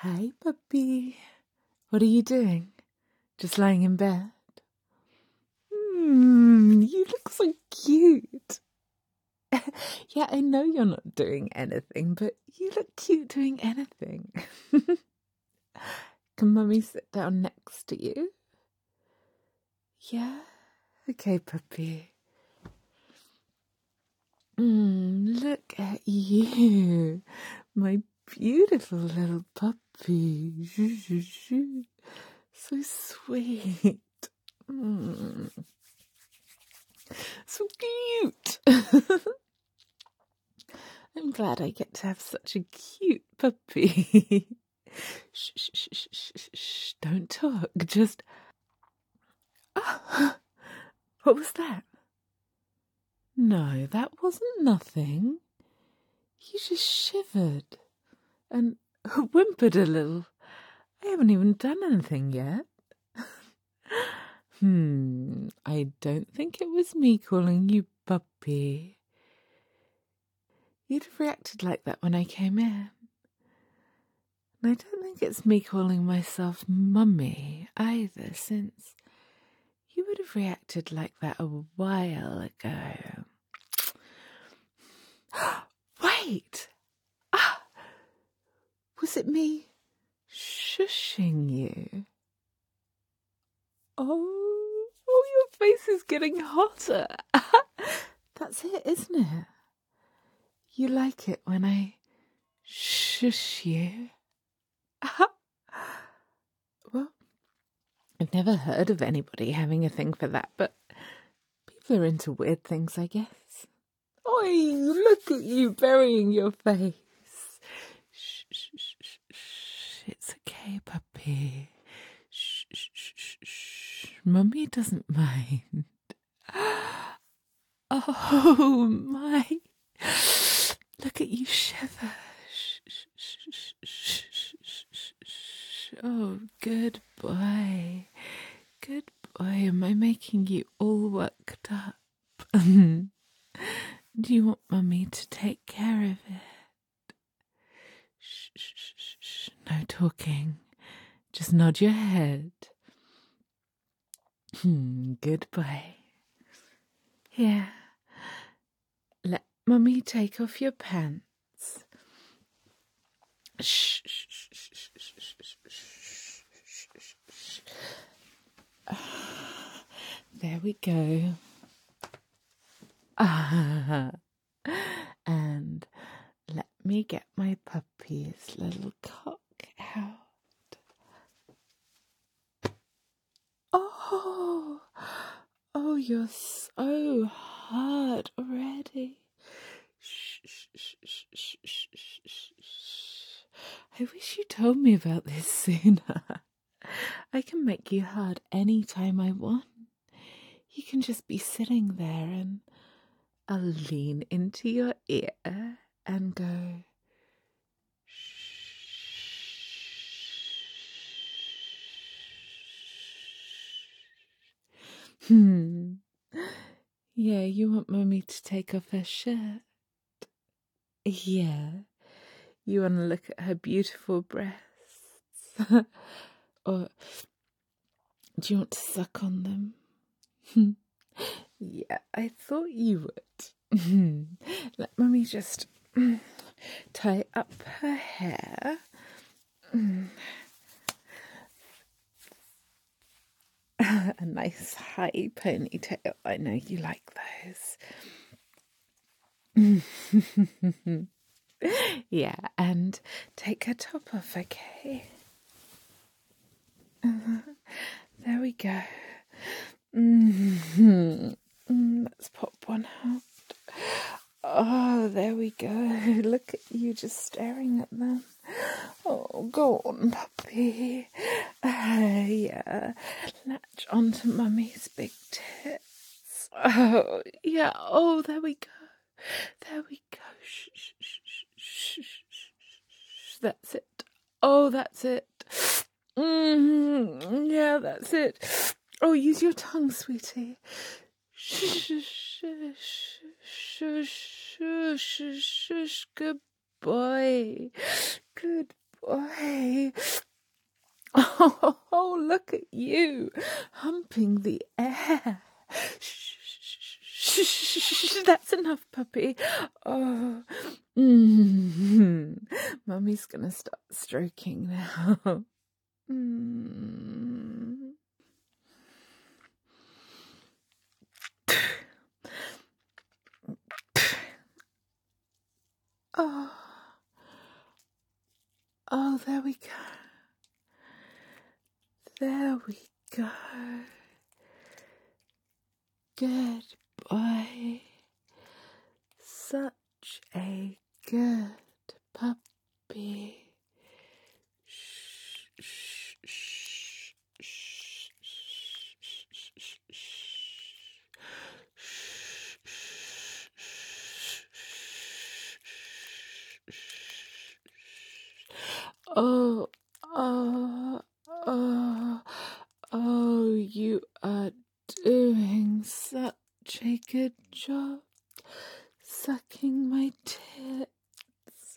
Hi, puppy. What are you doing? Just lying in bed? You look so cute. Yeah, I know you're not doing anything, but you look cute doing anything. Can Mummy sit down next to you? Yeah? Okay, puppy. Look at you. My beautiful little puppy. So sweet. So cute. I'm glad I get to have such a cute puppy. Shh, don't talk, just... Oh, what was that? No, that wasn't nothing. You just shivered and whimpered a little. I haven't even done anything yet. I don't think it was me calling you puppy. You'd have reacted like that when I came in. And I don't think it's me calling myself Mummy either, since you would have reacted like that a while ago. Wait! Was it me shushing you? Oh, your face is getting hotter. That's it, isn't it? You like it when I shush you? Well, I've never heard of anybody having a thing for that, but people are into weird things, I guess. Oi, look at you burying your face. Shh. It's okay, puppy. Shh. Mummy doesn't mind. Oh, my. Look at you shiver. Shh. Oh, good boy. Good boy. Am I making you all worked up? Do you want Mummy to take care of it? Shh. No talking. Just nod your head. Good boy. Here. Let Mummy take off your pants. Shh. There we go. And let me get my puppy's little cock out. Oh, you're so hard already. Shh. I wish you told me about this sooner. I can make you hard any time I want. You can just be sitting there and I'll lean into your ear and go, Yeah, you want Mummy to take off her shirt? Yeah. You want to look at her beautiful breasts? Or do you want to suck on them? Yeah, I thought you would. Let Mummy just tie up her hair. A nice high ponytail. I know you like those. Yeah, and take her top off, okay? There we go. Let's pop one out. Oh, there we go. Look at you just staring at them. Oh, go on, puppy. Yeah. Latch onto Mummy's big tits. Oh, yeah. Oh, there we go. There we go. Shh. That's it. Oh, that's it. Yeah, that's it. Oh, use your tongue, sweetie. Shush. Good boy. Good boy. Oh, look at you, humping the air. Shh, that's enough, puppy. Oh, Mummy's gonna start stroking now. Oh, there we go. There we go. Good boy. Such a good puppy. Oh, you are doing such a good job sucking my tits.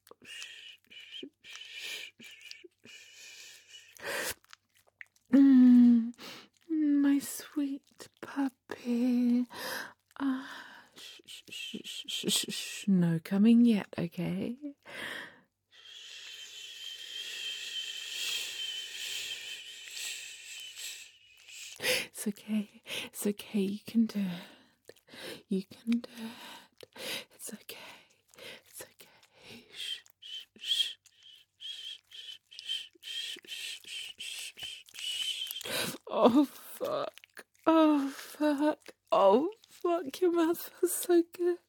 My sweet puppy. No coming yet, okay? It's okay. It's okay. You can do it. You can do it. It's okay. It's okay. Oh, fuck. Oh, fuck. Oh, fuck. Your mouth feels so good.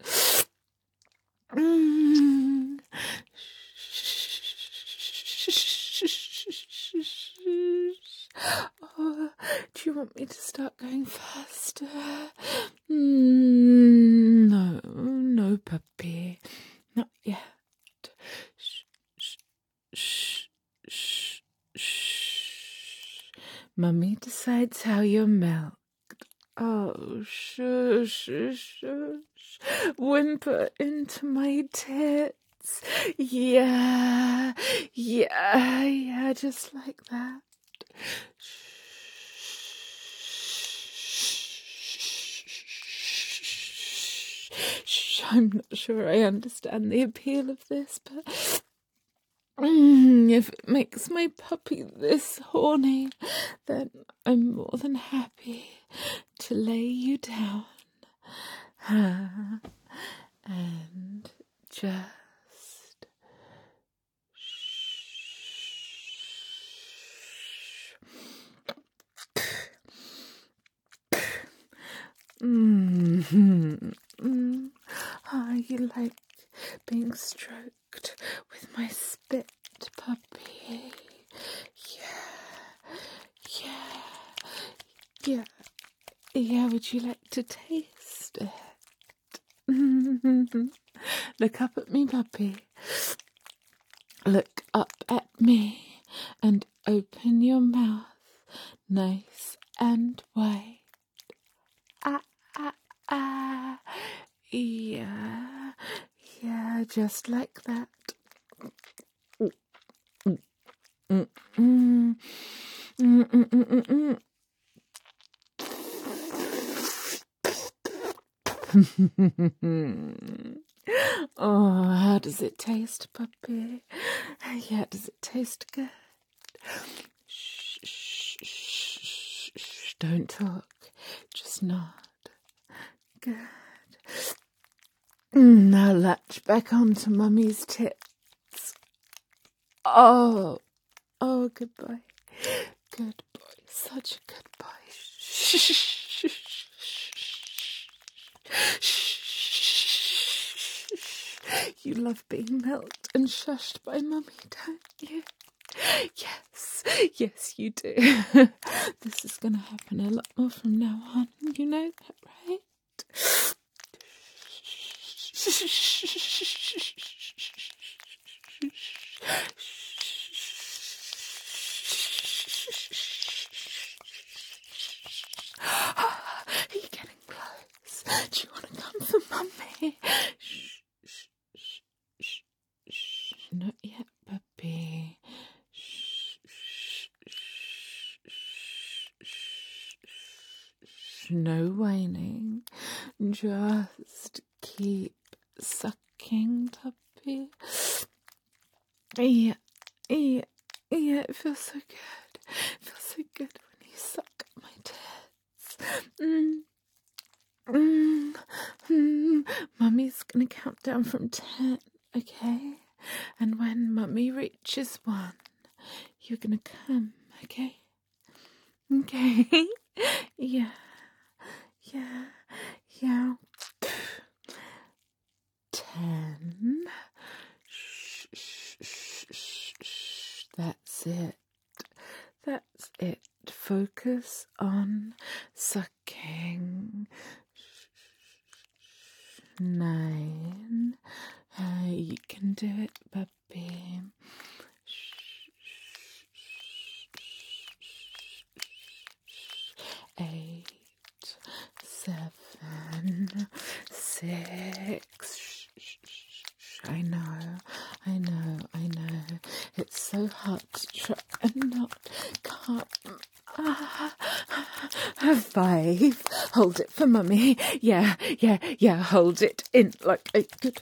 Oh, do you want me to start going faster? No, puppy. Not yet. Mummy decides how you're milked. Oh, shush. Whimper into my tits. Yeah, just like that. I'm not sure I understand the appeal of this, but if it makes my puppy this horny, then I'm more than happy to lay you down and just you like being stroked with my spit, puppy? Yeah, would you like to taste it? Look up at me, puppy. Look up at me and open your mouth nice and wide. Yeah, just like that. Oh, how does it taste, puppy? Yeah, does it taste good? Shh, don't talk, just nod. Good. Now latch back onto Mummy's tits. Oh, good boy. Good boy, such a good boy. Shh. You love being milked and shushed by Mummy, don't you? Yes, you do. This is going to happen a lot more from now on. You know that, right? Are you getting close? Do you want to come for Mummy? Not yet, puppy. no whining. Just keep sucking, puppy. Yeah, yeah, yeah, it feels so good. It feels so good when you suck my tits. Mummy's gonna count down from 10, okay? And when Mummy reaches 1, you're gonna come, okay? Okay? Yeah. Yeah. Yeah. 10. Shh, shh, shh, shh, shh. That's it. That's it. Focus on sucking. 9. You can do it, puppy. 8, 7, 6. I know. It's so hard to try and not come. 5. Hold it for Mummy. Yeah. Hold it in like a good.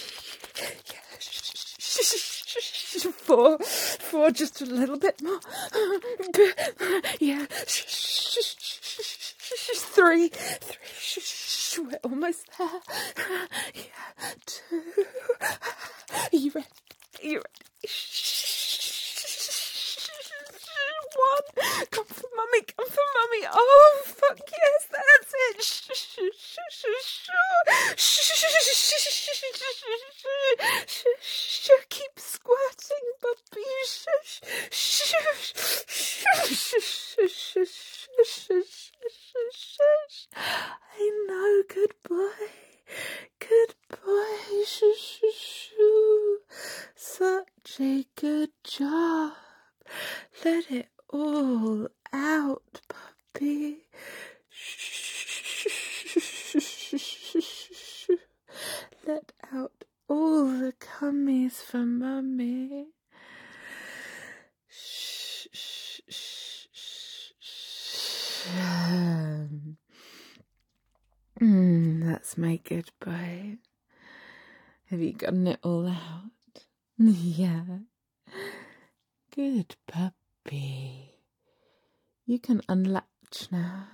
4, just a little bit more. Yeah. 3. We're almost there. Yeah. 2. You ready? 1. Come for Mummy. Oh, fuck yes, that's it. Keep squirting, puppy. I know, good boy. Such a good job. Let it all out, puppy. Let out all the cummies for Mummy. That's my good boy. Have you gotten it all out? Yeah. Good puppy. You can unlatch now.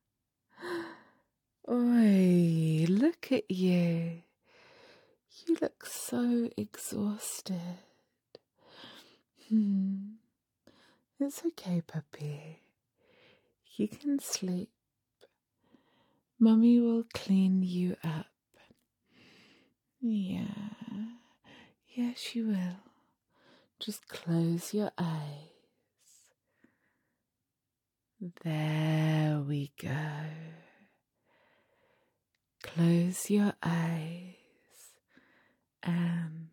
Oi, look at you. You look so exhausted. It's okay, puppy. You can sleep. Mummy will clean you up. Yeah, she will. Just close your eyes. There we go. Close your eyes and